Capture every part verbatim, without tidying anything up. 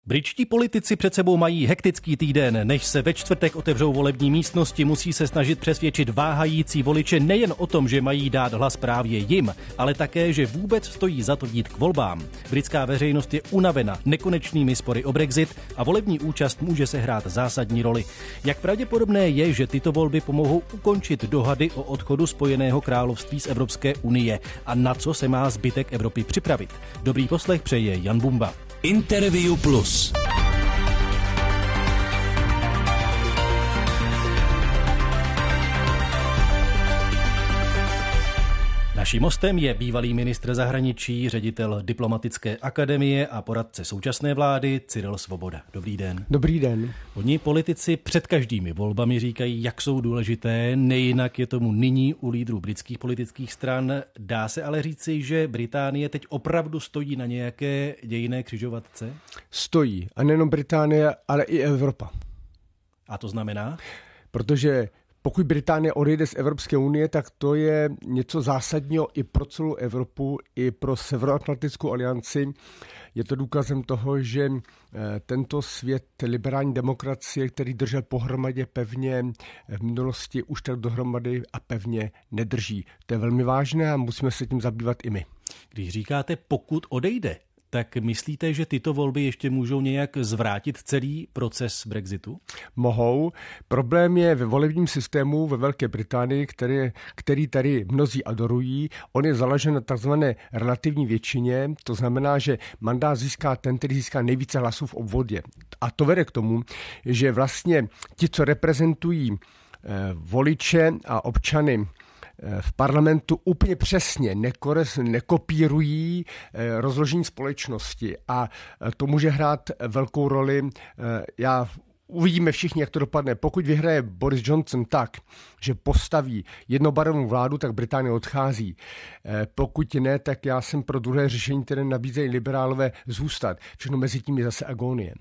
Britští politici před sebou mají hektický týden. Než se ve čtvrtek otevřou volební místnosti, musí se snažit přesvědčit váhající voliče nejen o tom, že mají dát hlas právě jim, ale také, že vůbec stojí za to jít k volbám. Britská veřejnost je unavena nekonečnými spory o Brexit a volební účast může sehrát zásadní roli. Jak pravděpodobné je, že tyto volby pomohou ukončit dohady o odchodu Spojeného království z Evropské unie a na co se má zbytek Evropy připravit? Dobrý poslech přeje Jan Bumba. Interview Plus. Naším hostem je bývalý ministr zahraničí, ředitel diplomatické akademie a poradce současné vlády Cyril Svoboda. Dobrý den. Dobrý den. Oni politici před každými volbami říkají, jak jsou důležité, nejinak je tomu nyní u lídrů britských politických stran. Dá se ale říci, že Británie teď opravdu stojí na nějaké dějinné křižovatce? Stojí. A nejenom Británie, ale i Evropa. A to znamená? Protože pokud Británie odejde z Evropské unie, tak to je něco zásadního i pro celou Evropu, i pro Severoatlantickou alianci. Je to důkazem toho, že tento svět liberální demokracie, který držel pohromadě pevně v minulosti, už tak dohromady a pevně nedrží. To je velmi vážné a musíme se tím zabývat i my. Když říkáte pokud odejde, tak myslíte, že tyto volby ještě můžou nějak zvrátit celý proces Brexitu? Mohou. Problém je ve volebním systému ve Velké Británii, který, který tady mnozí adorují. On je založen na takzvané relativní většině, to znamená, že mandát získá ten, který získá nejvíce hlasů v obvodě. A to vede k tomu, že vlastně ti, co reprezentují eh, voliče a občany v parlamentu úplně přesně nekores, nekopírují rozložení společnosti a to může hrát velkou roli. Já Uvidíme všichni, jak to dopadne. Pokud vyhraje Boris Johnson tak, že postaví jednobarevnou vládu, tak Británie odchází. Pokud ne, tak já jsem pro druhé řešení, které nabízejí liberálové, zůstat. Všechno mezi tím je zase agónie.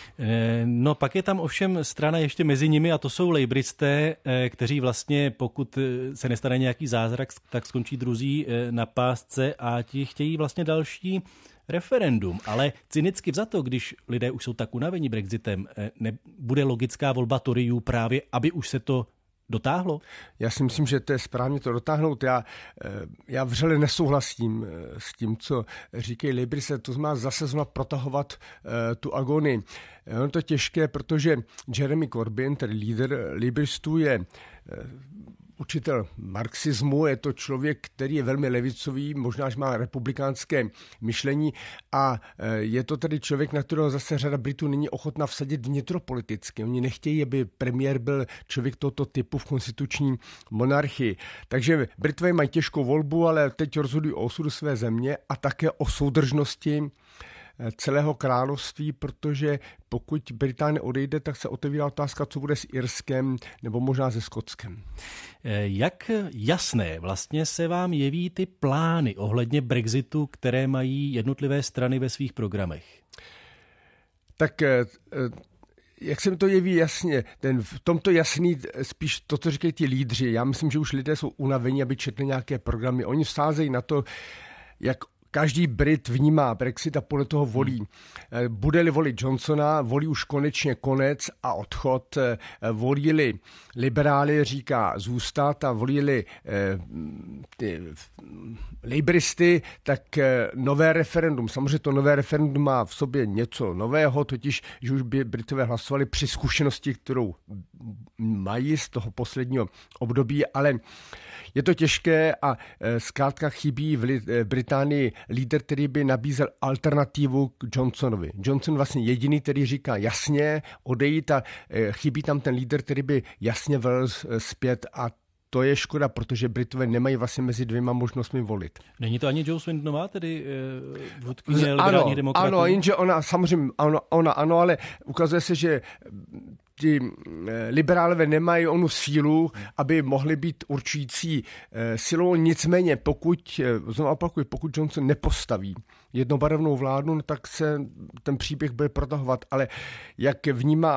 No pak je tam ovšem strana ještě mezi nimi a to jsou lejbristé, kteří vlastně, pokud se nestane nějaký zázrak, tak skončí druzí na pásce a ti chtějí vlastně další referendum, ale cynicky vzato, když lidé už jsou tak unavení Brexitem, nebude logická volba Toryů právě, aby už se to dotáhlo? Já si myslím, že to je správně to dotáhnout. Já, já vřele nesouhlasím s tím, co říkají Libristé, to znamená zase znovu protahovat tu agonii. Je to těžké, protože Jeremy Corbyn, tedy lídr Libristů, je učitel marxismu, je to člověk, který je velmi levicový, možná, že má republikánské myšlení a je to tedy člověk, na kterého zase řada Britů není ochotná vsadit vnitropoliticky. Oni nechtějí, aby premiér byl člověk tohoto typu v konstituční monarchii. Takže Britové mají těžkou volbu, ale teď rozhodují o osudu své země a také o soudržnosti celého království, protože pokud Británie odejde, tak se otevírá otázka, co bude s Irskem nebo možná se Skotskem. Jak jasné vlastně se vám jeví ty plány ohledně Brexitu, které mají jednotlivé strany ve svých programech? Tak jak se mi to jeví jasně, ten, v tomto jasný spíš to, co říkají ti lídři. Já myslím, že už lidé jsou unavení, aby četli nějaké programy. Oni vsázejí na to, jak každý Brit vnímá Brexit a podle toho volí. Bude-li volit Johnsona, volí už konečně konec a odchod. Volí-li liberály, říká zůstat a volí-li eh, ty lejbristy, tak eh, nové referendum. Samozřejmě to nové referendum má v sobě něco nového, totiž, že už by Britové hlasovali při zkušenosti, kterou mají z toho posledního období, ale je to těžké a zkrátka chybí v Británii lídr, který by nabízel alternativu k Johnsonovi. Johnson vlastně jediný, který říká jasně odejít a chybí tam ten lídr, který by jasně velel zpět a to je škoda, protože Britové nemají vlastně mezi dvěma možnostmi volit. Není to ani Jo Swindonová, tedy uh, vůdkyně liberálních demokratů? Ano, jenže ona samozřejmě, ona, ona ano, ale ukazuje se, že ti liberálové nemají onu sílu, aby mohli být určující silou. Nicméně, pokud, znovu opakuju, pokud Johnson nepostaví jednobarevnou vládu, no tak se ten příběh bude protahovat. Ale jak vnímám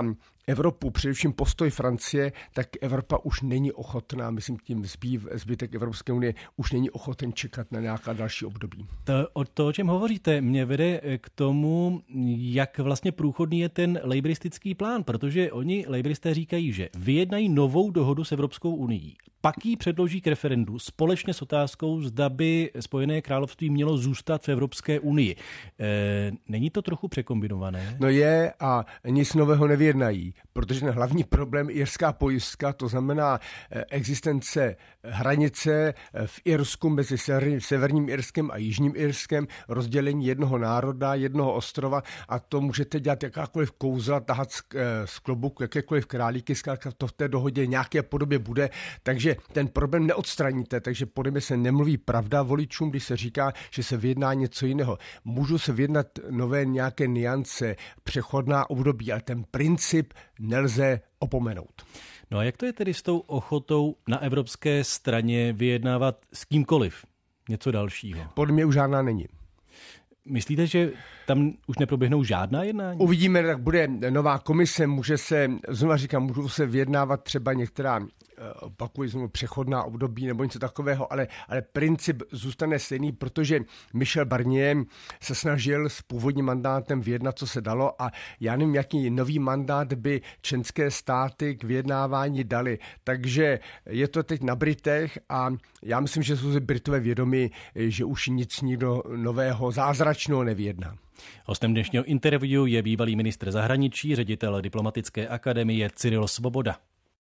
Evropu, především postoj Francie, tak Evropa už není ochotná, myslím tím zbýv, zbytek Evropské unie, už není ochoten čekat na nějaká další období. To, o to, o čem hovoříte, mě vede k tomu, jak vlastně průchodný je ten lejbristický plán, protože oni, lejbristé, říkají, že vyjednají novou dohodu s Evropskou unií, pak ji předloží k referendu společně s otázkou, zda by Spojené království mělo zůstat v Evropské unii. E, není to trochu překombinované? No je a nic nového nevyjednají, protože ten hlavní problém irská pojistka, to znamená existence hranice v Irsku mezi severním Irskem a jižním Irskem, rozdělení jednoho národa, jednoho ostrova a to můžete dělat jakákoliv kouzla, tahat z klobuku, jakékoliv králíky, zkrátka to v té dohodě nějaké podobě bude, takže ten problém neodstraníte, takže podle mě se nemluví pravda voličům, když se říká, že se vyjedná něco jiného. Můžu se vyjednat nové nějaké niance, přechodná období, ale ten princip nelze opomenout. No a jak to je tedy s tou ochotou na evropské straně vyjednávat s kýmkoliv něco dalšího? Podle mě už žádná není. Myslíte, že tam už neproběhnou žádná jednání? Uvidíme, tak bude nová komise, může se, znovu říkám, můžou se vyjednávat třeba některá opakuji znovu přechodná období nebo něco takového, ale, ale princip zůstane stejný, protože Michel Barnier se snažil s původním mandátem vyjednat, co se dalo a já nevím, jaký nový mandát by členské státy k vyjednávání dali. Takže je to teď na Britech a já myslím, že jsou si Britové vědomi, že už nic nikdo nového zázračného nevyjedná. Hostem dnešního interview je bývalý ministr zahraničí, ředitel diplomatické akademie Cyril Svoboda.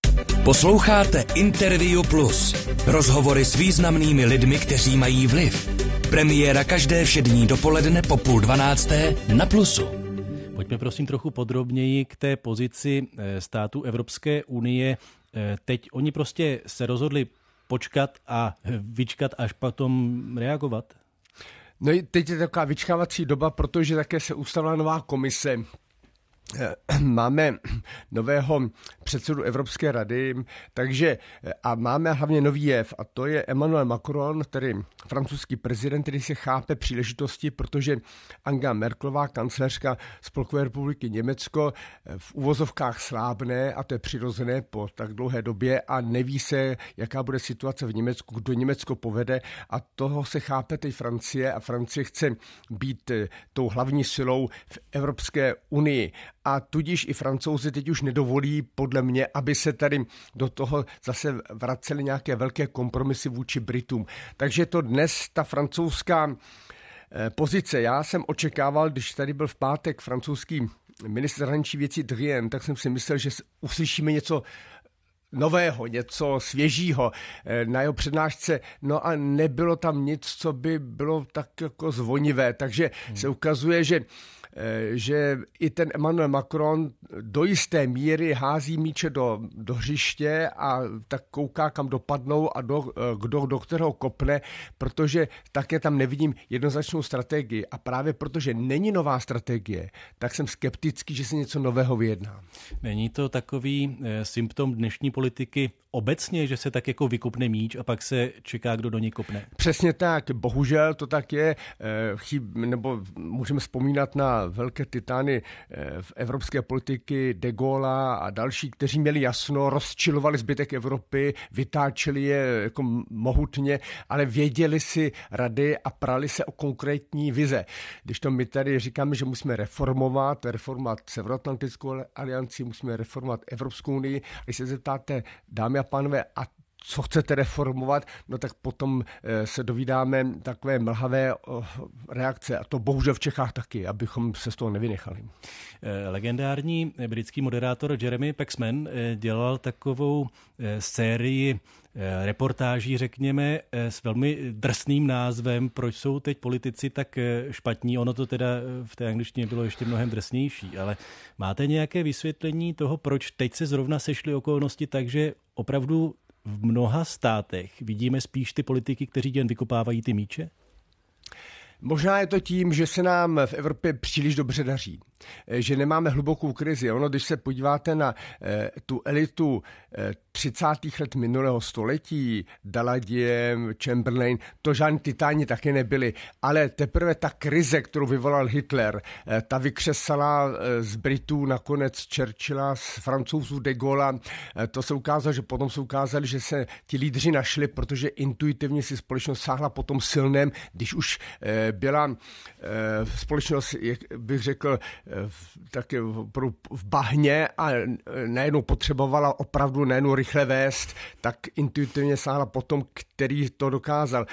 Posloucháte Interview Plus. Rozhovory s významnými lidmi, kteří mají vliv. Premiéra každé všední dopoledne po půl dvanácté na Plusu. Pojďme prosím trochu podrobněji k té pozici států Evropské unie. Teď oni prostě se rozhodli počkat a vyčkat, až potom reagovat? No teď je taková vyčkávací doba, protože také se ustavila nová komise. Máme nového předsedu Evropské rady, takže a máme hlavně nový jev a to je Emmanuel Macron, tedy francouzský prezident, který se chápe příležitosti, protože Angela Merkelová, kancléřka Spolkové republiky Německo, v uvozovkách slábne a to je přirozené po tak dlouhé době a neví se, jaká bude situace v Německu, kdo Německo povede a toho se chápe teď Francie a Francie chce být tou hlavní silou v Evropské unii. A tudíž i Francouzi teď už nedovolí, podle mě, aby se tady do toho zase vracely nějaké velké kompromisy vůči Britům. Takže to dnes ta francouzská pozice. Já jsem očekával, když tady byl v pátek francouzský ministr zahraničí věcí Drian, tak jsem si myslel, že uslyšíme něco nového, něco svěžího na jeho přednášce, no a nebylo tam nic, co by bylo tak jako zvonivé, takže hmm. se ukazuje, že že i ten Emmanuel Macron do jisté míry hází míče do, do hřiště a tak kouká, kam dopadnou a do, kdo do kterého kopne, protože také tam nevidím jednoznačnou strategii. A právě protože není nová strategie, tak jsem skeptický, že se něco nového vyjedná. Není to takový e, symptom dnešní politiky obecně, že se tak jako vykopne míč a pak se čeká, kdo do něj kopne? Přesně tak, bohužel to tak je. E, chyb, nebo můžeme vzpomínat na velké titány v evropské politiky, de Gaulle a další, kteří měli jasno, rozčilovali zbytek Evropy, vytáčeli je jako mohutně, ale věděli si rady a prali se o konkrétní vize. Když to my tady říkáme, že musíme reformovat, reformovat Severoatlantickou alianci, musíme reformovat Evropskou unii, když se zeptáte, dámy a pánové, a co chcete reformovat, no tak potom se dovídáme takové mlhavé reakce a to bohužel v Čechách taky, abychom se z toho nevynechali. Legendární britský moderátor Jeremy Paxman dělal takovou sérii reportáží, řekněme, s velmi drsným názvem Proč jsou teď politici tak špatní. Ono to teda v té angličtině bylo ještě mnohem drsnější, ale máte nějaké vysvětlení toho, proč teď se zrovna sešly okolnosti tak, že opravdu v mnoha státech vidíme spíš ty politiky, kteří jen vykopávají ty míče? Možná je to tím, že se nám v Evropě příliš dobře daří, že nemáme hlubokou krizi. Ono, když se podíváte na eh, tu elitu eh, třicátých let minulého století, Daladier, Chamberlain, to žádní titáni taky nebyli, ale teprve ta krize, kterou vyvolal Hitler, eh, ta vykřesala eh, z Britů nakonec Churchilla, z Francouzů de Gaulle'a. Eh, to se ukázalo, že potom se ukázali, že se ti lídři našli, protože intuitivně si společnost sáhla po tom silném, když už eh, byla eh, společnost, jak bych řekl, tak v bahně a najednou potřebovala opravdu najednou rychle vést, tak intuitivně sáhla po tom, který to dokázal.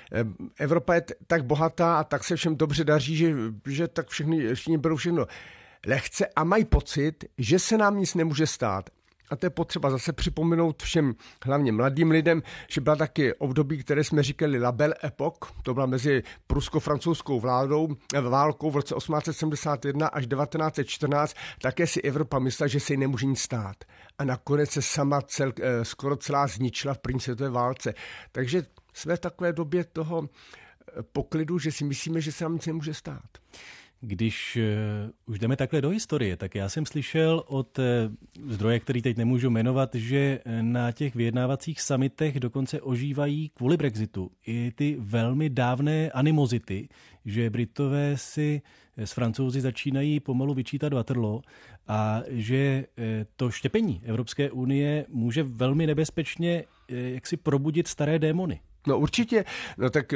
Evropa je tak bohatá a tak se všem dobře daří, že, že tak všichni, všichni berou všechno lehce a mají pocit, že se nám nic nemůže stát. A to je potřeba zase připomenout všem, hlavně mladým lidem, že byla taky období, které jsme říkali La Belle Époque, to byla mezi prusko-francouzskou vládou, válkou v roce osmnáct set sedmdesát jedna až devatenáct set čtrnáct, také si Evropa myslela, že se jí nemůže nic stát. A nakonec se sama cel, skoro celá zničila v první světové válce. Takže jsme v takové době toho poklidu, že si myslíme, že se nám nic nemůže stát. Když uh, už jdeme takhle do historie, tak já jsem slyšel od uh, zdroje, který teď nemůžu jmenovat, že na těch vyjednávacích summitech dokonce ožívají kvůli Brexitu i ty velmi dávné animozity, že Britové si s Francouzi začínají pomalu vyčítat Waterloo a že uh, to štěpení Evropské unie může velmi nebezpečně uh, jaksi probudit staré démony. No určitě, no tak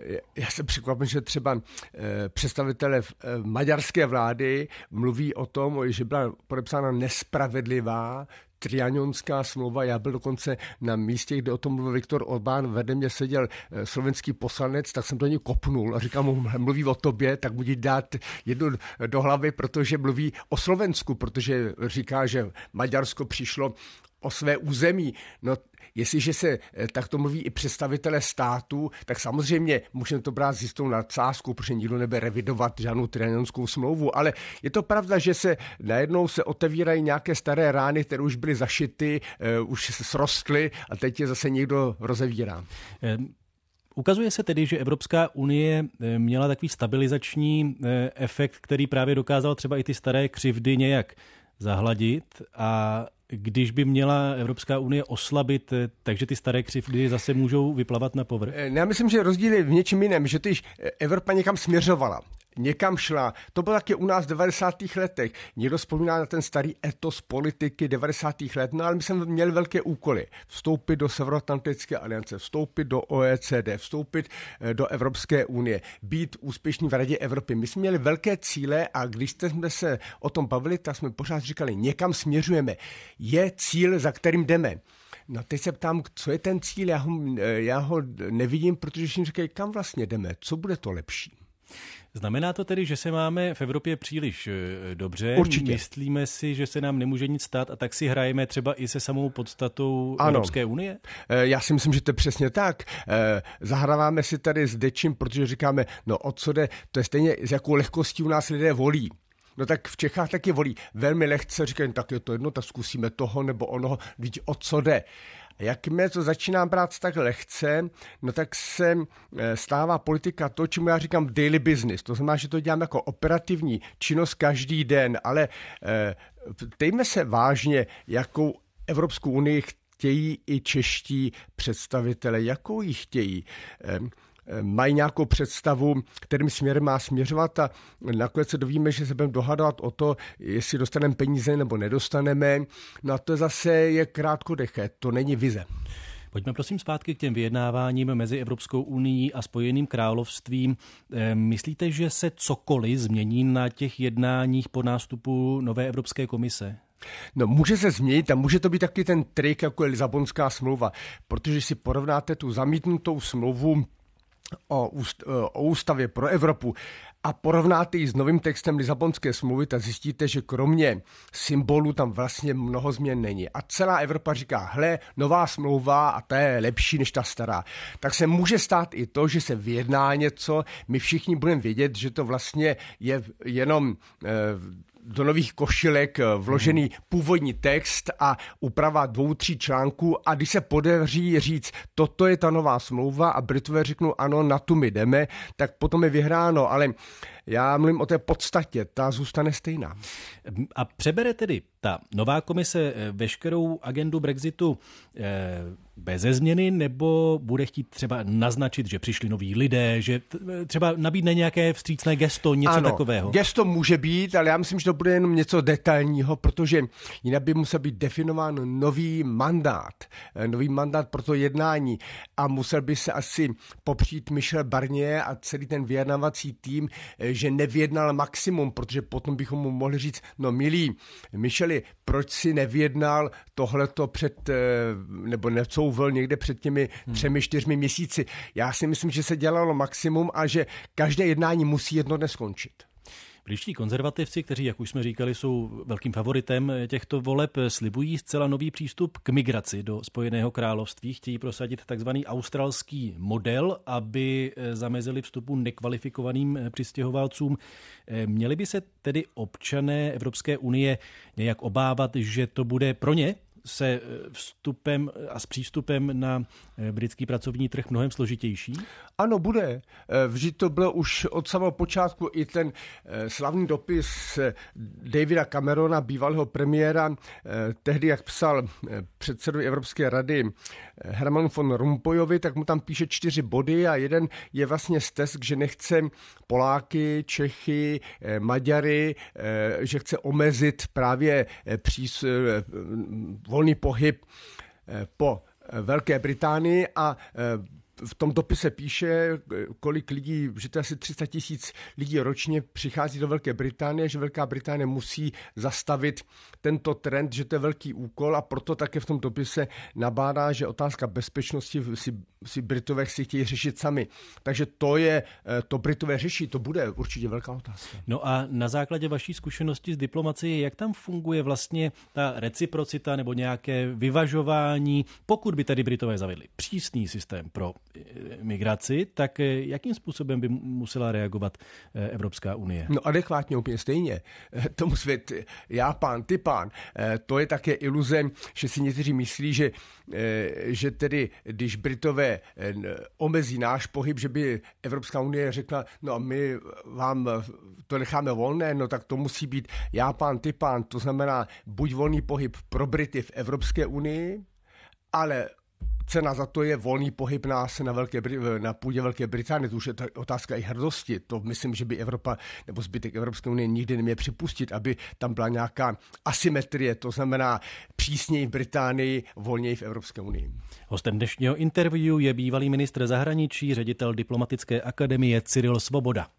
já jsem překvapen, že třeba eh, představitelé eh, maďarské vlády mluví o tom, že byla podepsána nespravedlivá trianonská smlouva. Já byl dokonce na místě, kde o tom mluvil Viktor Orbán, vedle mě seděl eh, slovenský poslanec, tak jsem do něj kopnul a říkám mu, mluví o tobě, tak buď dát jednu do hlavy, protože mluví o Slovensku, protože říká, že Maďarsko přišlo o své území. No, jestliže se takto mluví i představitelé států, tak samozřejmě můžeme to brát s jistou nadsázkou, protože nikdo nebude revidovat žádnou trianonskou smlouvu, ale je to pravda, že se najednou se otevírají nějaké staré rány, které už byly zašity, uh, už se srostly a teď je zase někdo rozevírá. Ukazuje se tedy, že Evropská unie měla takový stabilizační efekt, který právě dokázal třeba i ty staré křivdy nějak zahladit, a když by měla Evropská unie oslabit, takže ty staré křivdy zase můžou vyplavat na povrch? Já myslím, že rozdíl je v něčem jiném, že tyž Evropa někam směřovala. Někam šla. To bylo taky u nás v devadesátých letech. Někdo vzpomíná na ten starý etos politiky devadesátých let, no ale my jsme měli velké úkoly. Vstoupit do Severoatlantické aliance, vstoupit do O E C D, vstoupit do Evropské unie, být úspěšní v Radě Evropy. My jsme měli velké cíle a když jsme se o tom bavili, tak jsme pořád říkali, někam směřujeme. Je cíl, za kterým jdeme. No teď se ptám, co je ten cíl, já ho, já ho nevidím, protože všichni říkají, kam vlastně jdeme, co bude to lepší. Znamená to tedy, že se máme v Evropě příliš dobře? Určitě. Myslíme si, že se nám nemůže nic stát a tak si hrajeme třeba i se samou podstatou ano. Evropské unie? Já si myslím, že to je přesně tak. Zahráváme si tady s dečím, protože říkáme, no o co jde, to je stejně, s jakou lehkostí u nás lidé volí. No tak v Čechách taky volí velmi lehce, říkají, tak je to jedno, tak zkusíme toho nebo onoho, víš, o co jde. Jakmile to začíná brát tak lehce, no tak se stává politika to, čemu já říkám daily business. To znamená, že to děláme jako operativní činnost každý den, ale dejme se vážně, jakou Evropskou unii chtějí i čeští představitelé, jakou ji chtějí. Mají nějakou představu, kterým směrem má směřovat a nakonec se dovíme, že se budeme dohadovat o to, jestli dostaneme peníze nebo nedostaneme. No a to zase je krátkodeché, to není vize. Pojďme prosím zpátky k těm vyjednáváním mezi Evropskou unií a Spojeným královstvím. Myslíte, že se cokoliv změní na těch jednáních po nástupu nové Evropské komise? No může se změnit a může to být taky ten trik, jako je Lisabonská smlouva, protože si porovnáte tu zamítnutou smlouvu O, úst, o ústavě pro Evropu a porovnáte ji s novým textem Lisabonské smlouvy, tak zjistíte, že kromě symbolů tam vlastně mnoho změn není. A celá Evropa říká, hle, nová smlouva a ta je lepší než ta stará. Tak se může stát i to, že se vyjedná něco, my všichni budeme vědět, že to vlastně je jenom eh, do nových košilek vložený hmm. původní text a úprava dvou, tří článků a když se podaří říct, toto je ta nová smlouva a Britové řeknou ano, na tu my jdeme, tak potom je vyhráno, ale já mluvím o té podstatě, ta zůstane stejná. A přebere tedy ta nová komise veškerou agendu Brexitu beze změny, nebo bude chtít třeba naznačit, že přišli noví lidé, že třeba nabídne nějaké vstřícné gesto, něco ano, takového? Gesto může být, ale já myslím, že to bude jenom něco detailního, protože jinak by musel být definován nový mandát, nový mandát pro to jednání a musel by se asi popřít Michel Barnier a celý ten vyjednávací tým, že nevyjednal maximum, protože potom bychom mu mohli říct, no milí Micheli, proč si nevyjednal tohleto před, nebo necouvil někde před těmi třemi, čtyřmi měsíci. Já si myslím, že se dělalo maximum a že každé jednání musí jedno dnes skončit. Britští konzervativci, kteří, jak už jsme říkali, jsou velkým favoritem těchto voleb, slibují zcela nový přístup k migraci do Spojeného království. Chtějí prosadit takzvaný australský model, aby zamezili vstupu nekvalifikovaným přistěhovalcům. Měli by se tedy občané Evropské unie nějak obávat, že to bude pro ně se vstupem a s přístupem na britský pracovní trh mnohem složitější? Ano, bude. Vždyť to bylo už od samého počátku i ten slavný dopis Davida Camerona, bývalého premiéra, tehdy, jak psal předsedovi Evropské rady Hermanu von Rompuyovi, tak mu tam píše čtyři body a jeden je vlastně stesk, že nechce Poláky, Čechy, Maďary, že chce omezit právě přís, volný pohyb po Velké Británii a v tom dopise píše, kolik lidí, že to asi tři sta tisíc lidí ročně přichází do Velké Británie, že Velká Británie musí zastavit tento trend, že to je velký úkol a proto také v tom dopise nabádá, že otázka bezpečnosti si, si Britové si chtějí řešit sami. Takže to je, to Britové řeší, to bude určitě velká otázka. No a na základě vaší zkušenosti z diplomacie, jak tam funguje vlastně ta reciprocita nebo nějaké vyvažování, pokud by tady Britové zavedli přísný systém pro migraci, tak jakým způsobem by musela reagovat Evropská unie? No adekvátně, úplně stejně. Tomu svět, já pán, ty pán. To je také iluze, že si někteří myslí, že, že tedy, když Britové omezí náš pohyb, že by Evropská unie řekla, no a my vám to necháme volné, no tak to musí být já pán, ty pán. To znamená buď volný pohyb pro Brity v Evropské unii, ale cena za to je volný pohyb nás na, Velké, na půdě Velké Británie. To už je ta otázka i hrdosti. To myslím, že by Evropa nebo zbytek Evropské unie nikdy neměl připustit, aby tam byla nějaká asymetrie. To znamená přísněji v Británii, volněji v Evropské unii. Hostem dnešního interview je bývalý ministr zahraničí, ředitel Diplomatické akademie Cyril Svoboda.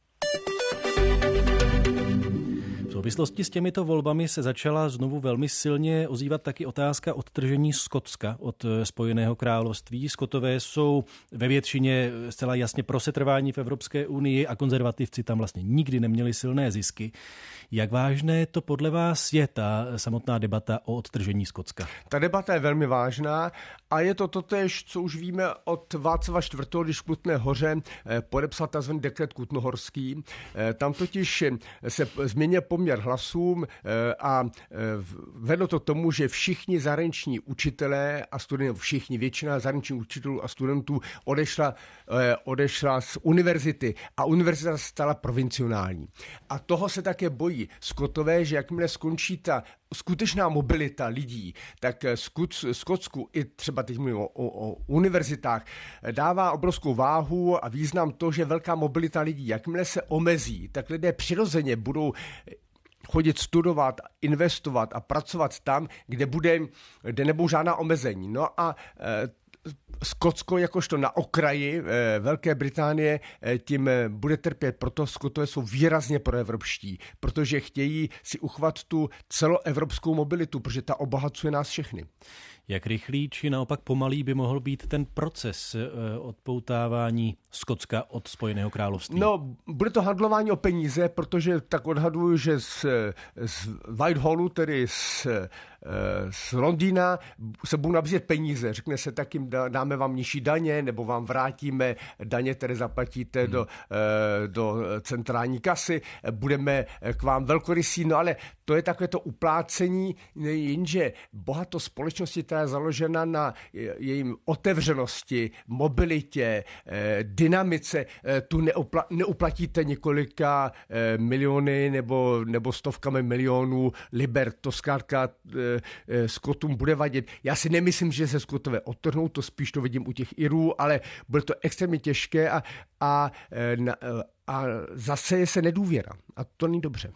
V souvislosti s těmito volbami se začala znovu velmi silně ozývat taky otázka odtržení Skotska od Spojeného království. Skotové jsou ve většině zcela jasně pro setrvání v Evropské unii a konzervativci tam vlastně nikdy neměli silné zisky. Jak vážné to podle vás je ta samotná debata o odtržení Skotska? Ta debata je velmi vážná a je to totéž, co už víme od Václava čtvrtého, když v Kutné Hoře podepsal tzv. Dekret kutnohorský. Tam totiž se změnil poměr hlasům a vedlo to k tomu, že všichni zahraniční učitelé a studenti, všichni, většina zahraničních učitelů a studentů odešla, odešla z univerzity a univerzita stala provincionální. A toho se také bojí Skotové, že jakmile skončí ta skutečná mobilita lidí, tak Skotsku i třeba teď mluvím o, o, o univerzitách, dává obrovskou váhu a význam to, že velká mobilita lidí, jakmile se omezí, tak lidé přirozeně budou chodit studovat, investovat a pracovat tam, kde, bude, kde nebudou žádná omezení. No a e, Skotsko jakožto na okraji e, Velké Británie e, tím e, bude trpět, proto Skotové jsou výrazně proevropští, protože chtějí si uchovat tu celoevropskou mobilitu, protože ta obohacuje nás všechny. Jak rychlý či naopak pomalý by mohl být ten proces odpoutávání Skotska od Spojeného království? No, bude to handlování o peníze, protože tak odhaduju, že z, z Whitehallu, tedy z, z Londýna, se budou nabízet peníze. Řekne se, tak jim vám dáme vám nižší daně, nebo vám vrátíme daně, které zaplatíte hmm. do, do centrální kasy, budeme k vám velkorysí, no ale to je takové to uplácení, jenže bohatost společnosti, která je založena na jejím otevřenosti, mobilitě, dynamice, tu neupla, neuplatíte několika miliony nebo, nebo stovkami milionů liber. To zkrátka Skotům bude vadit. Já si nemyslím, že se Skotové odtrhnou, to spíš to vidím u těch Irů, ale bude to extrémně těžké a, a, a zase se nedůvěra. A to není dobře.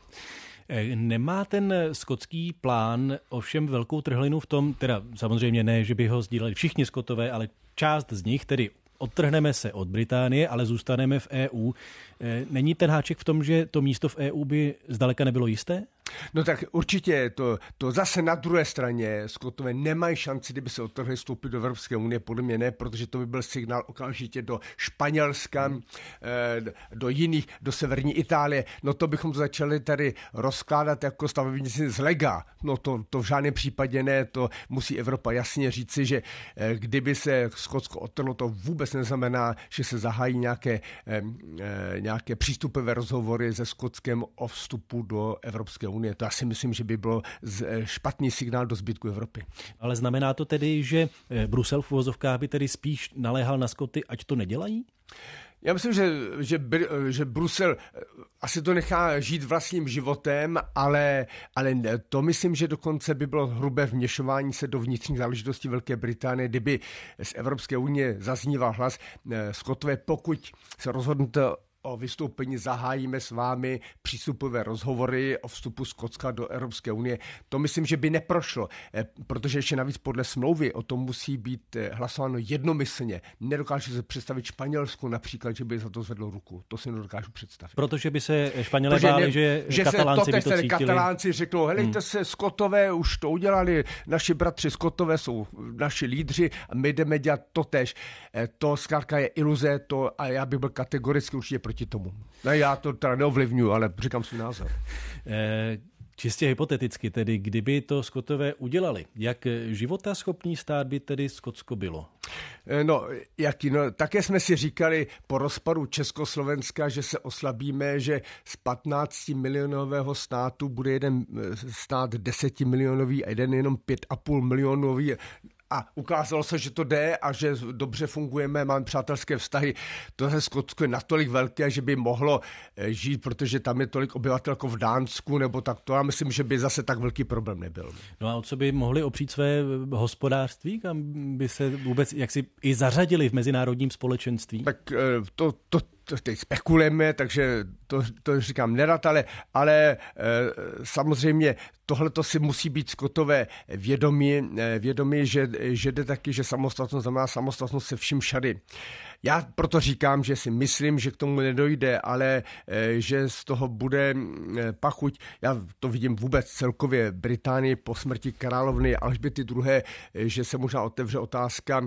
Nemá ten skotský plán ovšem velkou trhlinu v tom, teda samozřejmě ne, že by ho sdíleli všichni Skotové, ale část z nich, tedy odtrhneme se od Británie, ale zůstaneme v E U. Není ten háček v tom, že to místo v E U by zdaleka nebylo jisté? No tak určitě to, to zase na druhé straně Skotové nemají šanci, kdyby se odtrhli vstoupit do Evropské unie, podle mě ne, protože to by byl signál okamžitě do Španělska, hmm. do jiných, do severní Itálie. No to bychom začali tady rozkládat jako stavebníci z lega. No to, to v žádném případě ne, to musí Evropa jasně říci, že kdyby se Skotsko odtrhlo, to vůbec neznamená, že se zahájí nějaké, nějaké přístupové rozhovory se Skotskem o vstupu do Evropské unie. To já si myslím, že by bylo špatný signál do zbytku Evropy. Ale znamená to tedy, že Brusel v uvozovkách by tedy spíš naléhal na Skoty, ať to nedělají? Já myslím, že, že, že Brusel asi to nechá žít vlastním životem, ale, ale to myslím, že dokonce by bylo hrubé vměšování se do vnitřních záležitostí Velké Británie, kdyby z Evropské unie zazníval hlas Skotové, pokud se rozhodnete o vystoupení, zahájíme s vámi přístupové rozhovory o vstupu Skotska do Evropské unie. To myslím, že by neprošlo, protože ještě navíc podle smlouvy o tom musí být hlasováno jednomyslně. Nedokážu se představit Španělsku například, že by za to zvedlo ruku. To si nedokážu představit. Protože by se Španělé báli, ne, že, že Katalánci by to cítili. Katalánci řeknou, helejte hmm. se, Skotové už to udělali, naši bratři Skotové jsou naši lídři a my jdeme dělat totéž. To zkrátka je iluze, to, a já bych byl kategoricky určitě proti tomu. Ne, já to teda neovlivňuji, ale říkám svůj názor. Eh, čistě hypoteticky tedy, kdyby to Skotové udělali, jak životaschopný stát by tedy Skotsko bylo? No, jaký, no, také jsme si říkali po rozpadu Československa, že se oslabíme, že z patnáctimilionového státu bude jeden stát desetimilionový a jeden jenom pět a půl milionový. A ukázalo se, že to jde a že dobře fungujeme, máme přátelské vztahy. Tohle Skotsko je natolik velké, že by mohlo žít, protože tam je tolik obyvatel jako v Dánsku, nebo tak to. Já myslím, že by zase tak velký problém nebyl. No a o co by mohli opřít své hospodářství, kam by se vůbec jaksi i zařadili v mezinárodním společenství? Tak to, to To teď spekulujeme, takže to, to říkám nerad, ale, ale e, samozřejmě tohleto si musí být Skotové vědomí, e, vědomí že, že jde taky, že samostatnost znamená samostatnost se vším všady. Já proto říkám, že si myslím, že k tomu nedojde, ale e, že z toho bude e, pachuť. Já to vidím vůbec celkově Británii po smrti královny Alžběty druhé, e, že se možná otevře otázka e,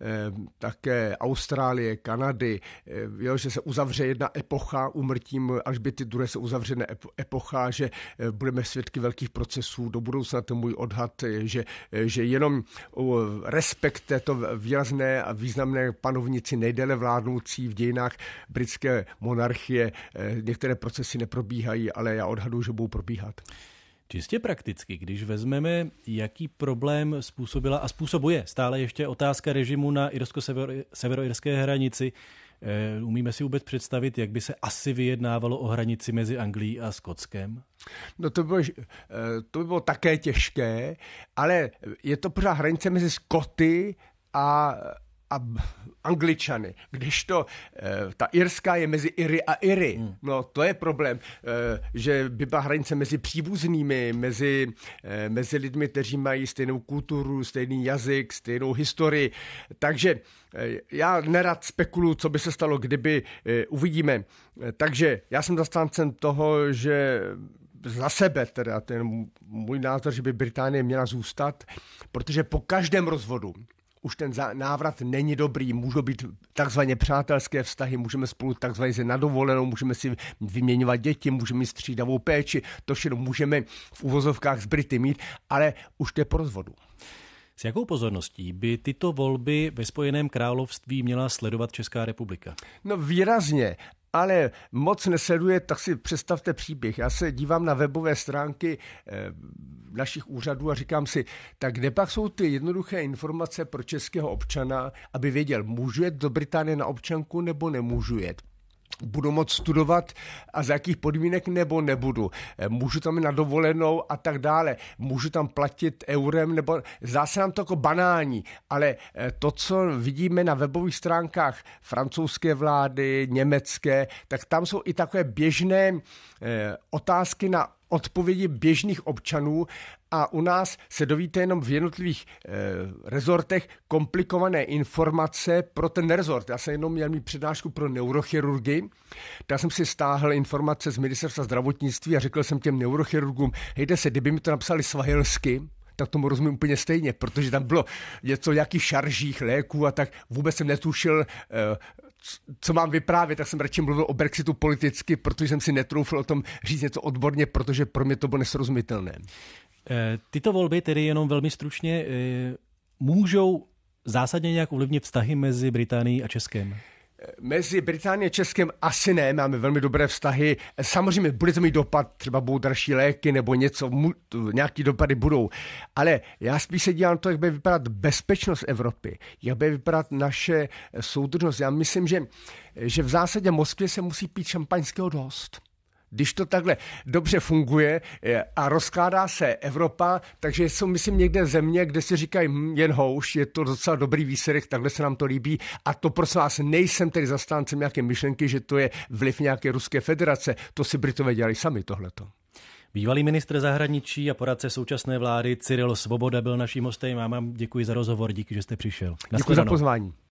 také Austrálie, Kanady, e, jo, že se uzavře jedna epocha, úmrtím Alžběty druhé se uzavře jedna epocha, že e, budeme svědky velkých procesů do budoucna. To můj odhad, že, že jenom respekt této výrazné a významné panovnici nejde déle vládnoucí v dějinách britské monarchie. Některé procesy neprobíhají, ale já odhaduji, že budou probíhat. Čistě prakticky, když vezmeme, jaký problém způsobila a způsobuje stále ještě otázka režimu na irsko-severoirské hranici, umíme si vůbec představit, jak by se asi vyjednávalo o hranici mezi Anglií a Skotskem? No to by bylo, to by bylo také těžké, ale je to pořád hranice mezi Skoty a a Angličany, když to, ta irská je mezi Iry a Iry. Hmm. No to je problém, že by byla hranice mezi příbuznými, mezi, mezi lidmi, kteří mají stejnou kulturu, stejný jazyk, stejnou historii. Takže já nerad spekuluju, co by se stalo, kdyby, uvidíme. Takže já jsem zastáncem toho, že za sebe, teda ten můj názor, že by Británie měla zůstat, protože po každém rozvodu už ten návrat není dobrý, můžou být takzvaně přátelské vztahy, můžeme spolu takzvaně se na dovolenou, můžeme si vyměňovat děti, můžeme mít střídavou péči, to všechno můžeme v uvozovkách s Brity mít, ale už to je po rozvodu. S jakou pozorností by tyto volby ve Spojeném království měla sledovat Česká republika? No výrazně. Ale moc nesleduje, tak si představte příběh. Já se dívám na webové stránky eh, našich úřadů a říkám si, tak kde pak jsou ty jednoduché informace pro českého občana, aby věděl, můžu jet do Británie na občanku nebo nemůžu jet. Budu moct studovat a za jakých podmínek nebo nebudu. Můžu tam jít na dovolenou a tak dále. Můžu tam platit eurem nebo... Zdá se nám to jako banální, ale to, co vidíme na webových stránkách francouzské vlády, německé, tak tam jsou i takové běžné eh, otázky na odpovědi běžných občanů a u nás se dovíte jenom v jednotlivých e, rezortech komplikované informace pro ten rezort. Já jsem jenom měl mít přednášku pro neurochirurgii, tak jsem si stáhl informace z ministerstva zdravotnictví a řekl jsem těm neurochirurgům, hejte se, kdyby mi to napsali svahilsky, tak tomu rozumím úplně stejně, protože tam bylo něco o nějakých šaržích, léků a tak vůbec jsem netušil, co mám vyprávět, tak jsem radši mluvil o Brexitu politicky, protože jsem si netroufl o tom říct něco odborně, protože pro mě to bylo nesrozumitelné. Tyto volby, tedy jenom velmi stručně, můžou zásadně nějak ovlivnit vztahy mezi Británií a Českem? Mezi Británií a Českem asi ne, máme velmi dobré vztahy. Samozřejmě bude to mít dopad, třeba budou dražší léky nebo něco, nějaký dopady budou. Ale já spíš se dívám na to, jak bude vypadat bezpečnost Evropy, jak bude vypadat naše soudržnost. Já myslím, že, že v zásadě Moskvě se musí pít šampaňského dost. Když to takhle dobře funguje a rozkládá se Evropa, takže jsou, myslím, někde země, kde si říkají hm, jen houš, je to docela dobrý výsledek, takhle se nám to líbí. A to prosím vás, nejsem tedy zastáncem nějaké myšlenky, že to je vliv nějaké Ruské federace. To si Britové dělali sami tohleto. Bývalý ministr zahraničí a poradce současné vlády Cyril Svoboda byl naším hostem. Já vám děkuji za rozhovor, díky, že jste přišel. Děkuji za pozvání.